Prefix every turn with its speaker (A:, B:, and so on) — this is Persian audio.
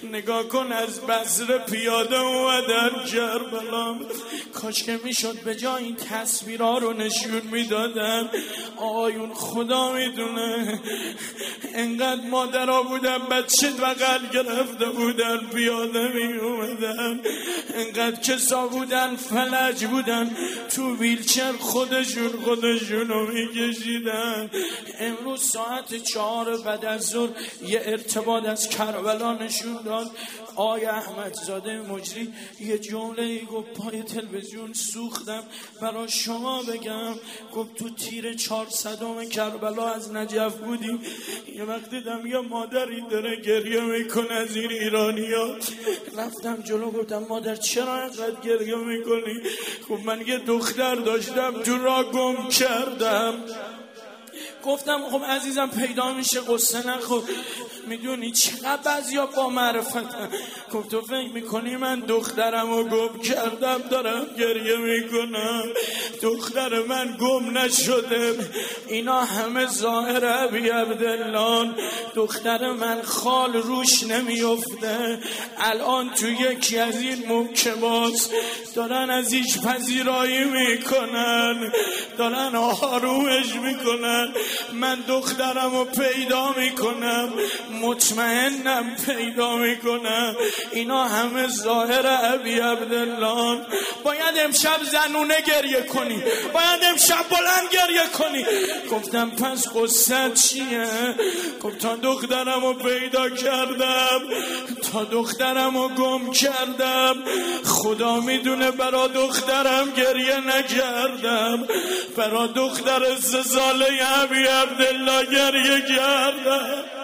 A: نگاه کن از بصره پیاده اومدن کربلا. کاش که میشد به جای این تصویرها رو نشون میدادن. آیون خدا میدونه انقدر مادرها بودن بچه بغل گرفته بودن پیاده می اومدن، انقدر کسا بودن فلج بودن تو ویلچر خودشونو میکشیدن. امروز ساعت 4 بعد از ظهر یه ارتباط از کربلا نشون داد. آقای احمدزاده مجری یه جمله گفت پای تلویزیون سوختم برای شما بگم. گفت تو تیر 400 کربلا از نجف بودیم، یه وقت دیدم یه مادری داره گریه میکنه از این ایرانی‌ها. رفتم جلو گفتم مادر چرا اینقدر گریه میکنی؟ گفت من یه دختر داشتم تو راه گم کردم. گفتم خب عزیزم پیدا میشه قصه نخور، میدونی چقدر بعضیا با معرفتن. گفت تو فکر میکنی من دخترمو گم کردم دارم گریه میکنم؟ دختر من گم نشده، اینا همه ظاهر ابی عبدالله. دختر من خال روش نمیفته، الان تو یکی از این محکمات دارن ازش پذیرایی میکنن، دارن آرومش میکنن. من دخترمو پیدا میکنم، مطمئنم پیدا میکنم. اینا همه ظاهر ابی عبدالله. باید امشب زنونه گریه کنی، باید امشب بلند گریه کنی. گفتم پس قصه چیه؟ گفت تا دخترمو پیدا کردم، تا دخترمو گم کردم، خدا میدونه برا دخترم گریه نکردم، برا دختر 3 ساله ابی عبدالله گریه کردم.